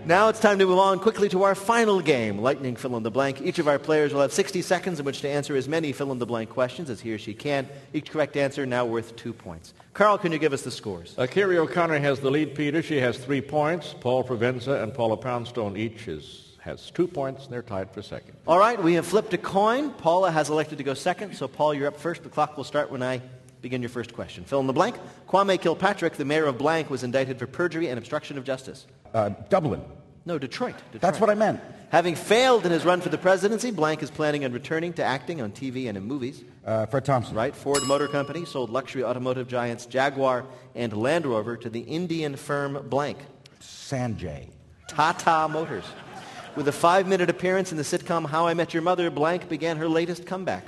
Now it's time to move on quickly to our final game, Lightning Fill-in-the-Blank. Each of our players will have 60 seconds in which to answer as many fill-in-the-blank questions as he or she can. Each correct answer now worth 2 points. Carl, can you give us the scores? Kiri O'Connor has the lead, Peter. She has 3 points. Paul Provenza and Paula Poundstone each has 2 points, and they're tied for second. All right, we have flipped a coin. Paula has elected to go second, so Paul, you're up first. The clock will start when I begin your first question. Fill in the blank. Kwame Kilpatrick, the mayor of blank, was indicted for perjury and obstruction of justice. Dublin. No, Detroit. That's what I meant. Having failed in his run for the presidency, blank is planning on returning to acting on TV and in movies. Fred Thompson. Right. Ford Motor Company sold luxury automotive giants Jaguar and Land Rover to the Indian firm blank. Sanjay. Tata Motors. With a 5-minute appearance in the sitcom How I Met Your Mother, blank began her latest comeback.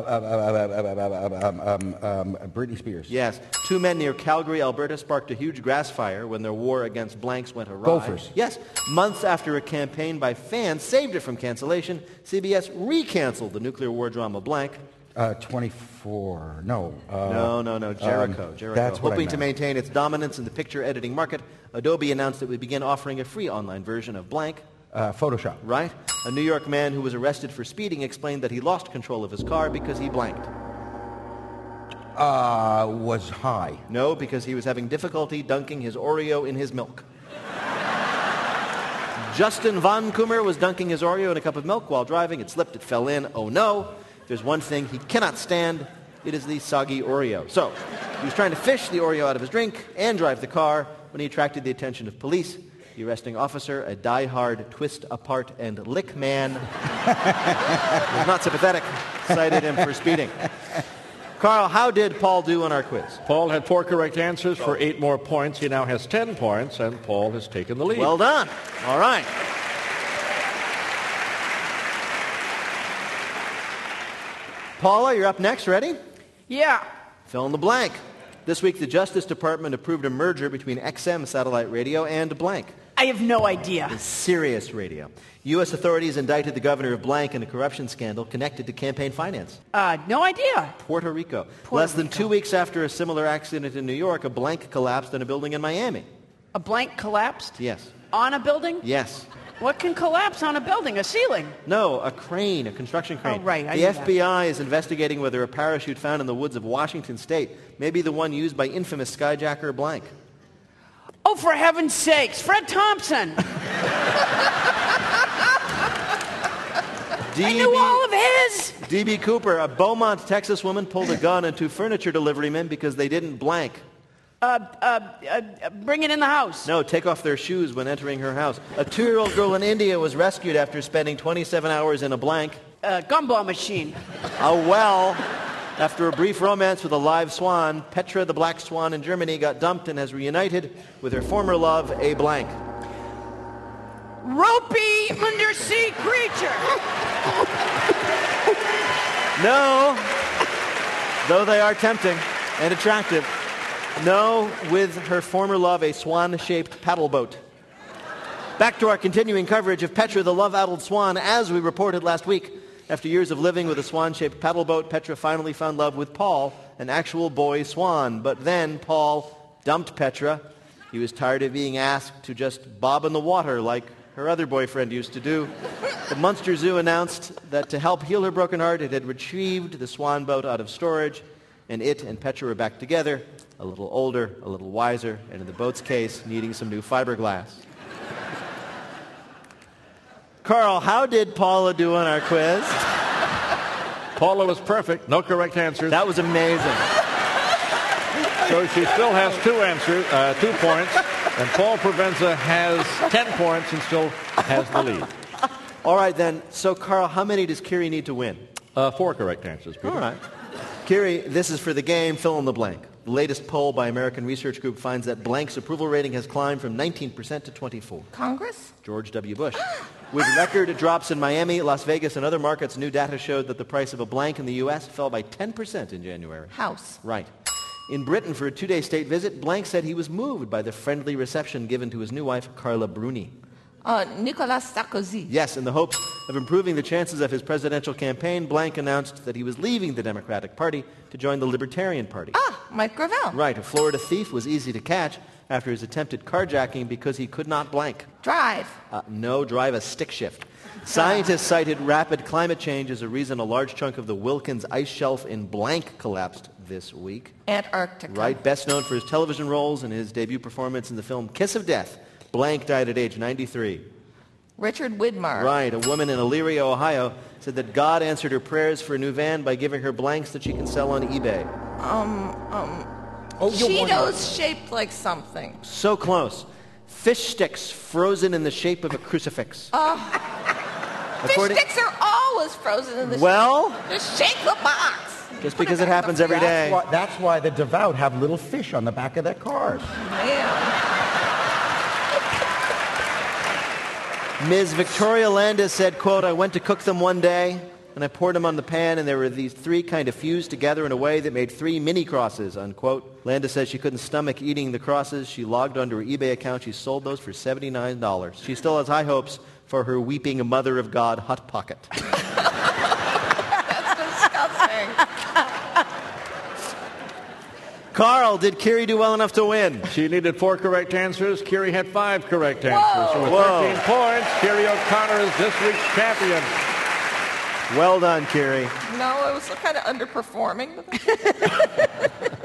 Britney Spears. Yes. 2 men near Calgary, Alberta sparked a huge grass fire when their war against blanks went awry. Gophers. Yes. Months after a campaign by fans saved it from cancellation, CBS re-canceled the nuclear war drama blank. 24. No. No. Jericho. That's what I Hoping to meant. maintain its dominance in the picture editing market, Adobe announced it would begin offering a free online version of blank. Photoshop. Right? A New York man who was arrested for speeding explained that he lost control of his car because he blanked. Was high. No, because he was having difficulty dunking his Oreo in his milk. Justin Von Coomer was dunking his Oreo in a cup of milk while driving. It slipped, it fell in. Oh no. If there's one thing he cannot stand, it is the soggy Oreo. So, he was trying to fish the Oreo out of his drink and drive the car when he attracted the attention of police. The arresting officer, a die-hard, twist-apart, and lick man, was not sympathetic, cited him for speeding. Carl, how did Paul do on our quiz? Paul had 4 correct answers for 8 more points. He now has 10 points, and Paul has taken the lead. Well done. All right. Paula, you're up next. Ready? Yeah. Fill in the blank. This week, the Justice Department approved a merger between XM Satellite Radio and blank. I have no idea. Sirius Radio. U.S. authorities indicted the governor of blank in a corruption scandal connected to campaign finance. No idea. Puerto Rico. Less than 2 weeks after a similar accident in New York, a blank collapsed in a building in Miami. A blank collapsed? Yes. On a building? Yes. What can collapse on a building? A ceiling? No, a crane, a construction crane. Oh, right. The FBI is investigating whether a parachute found in the woods of Washington State may be the one used by infamous skyjacker blank. Oh, for heaven's sakes, Fred Thompson. I knew all of his. D.B. Cooper, a Beaumont, Texas woman, pulled a gun on 2 furniture delivery men because they didn't blank. Bring it in the house. No, take off their shoes when entering her house. A 2-year-old girl in India was rescued after spending 27 hours in a blank. Gumball machine. A well. After a brief romance with a live swan, Petra the black swan in Germany got dumped and has reunited with her former love, a blank. Ropey undersea creature. No, though they are tempting and attractive. No, with her former love, a swan-shaped paddle boat. Back to our continuing coverage of Petra the love-addled swan. As we reported last week, after years of living with a swan-shaped paddle boat, Petra finally found love with Paul, an actual boy swan. But then Paul dumped Petra. He was tired of being asked to just bob in the water like her other boyfriend used to do. The Munster Zoo announced that to help heal her broken heart, it had retrieved the swan boat out of storage, and it and Petra were back together, a little older, a little wiser, and in the boat's case, needing some new fiberglass. Carl, how did Paula do on our quiz? Paula was perfect. No correct answers. That was amazing. So she still has 2 points. And Paul Provenza has 10 points and still has the lead. All right, then. So, Carl, how many does Kiri need to win? 4 correct answers, Peter. All right. Kiri, this is for the game. Fill in the blank. The latest poll by American Research Group finds that blank's approval rating has climbed from 19% to 24%. Congress? George W. Bush. With record drops in Miami, Las Vegas, and other markets, new data showed that the price of a blank in the U.S. fell by 10% in January. House. Right. In Britain, for a 2-day state visit, Blank said he was moved by the friendly reception given to his new wife, Carla Bruni. Nicolas Sarkozy. Yes, in the hopes of improving the chances of his presidential campaign, Blank announced that he was leaving the Democratic Party to join the Libertarian Party. Mike Gravel. Right, a Florida thief was easy to catch after his attempted carjacking because he could not blank? Drive. No, drive a stick shift. Scientists cited rapid climate change as a reason a large chunk of the Wilkins ice shelf in blank collapsed this week. Antarctica. Right, best known for his television roles and his debut performance in the film Kiss of Death. Blank died at age 93. Richard Widmar. Right, a woman in Elyria, Ohio, said that God answered her prayers for a new van by giving her blanks that she can sell on eBay. Cheetos shaped like something. So close. Fish sticks frozen in the shape of a crucifix. Fish sticks are always frozen in the Well, Just shake the box. just because it happens every day. That's why the devout have little fish on the back of their cars. Man. Ms. Victoria Landis said, quote, I went to cook them one day, and I poured them on the pan, and there were these three kind of fused together in a way that made 3 mini crosses, unquote. Landis says she couldn't stomach eating the crosses. She logged onto her eBay account. She sold those for $79. She still has high hopes for her weeping Mother of God Hot Pocket. That's disgusting. Carl, did Kiri do well enough to win? She needed 4 correct answers. Kiri had 5 correct answers. So with 13 points, Kiri O'Connor is this week's champion. Well done, Kiri. No, it was kind of underperforming.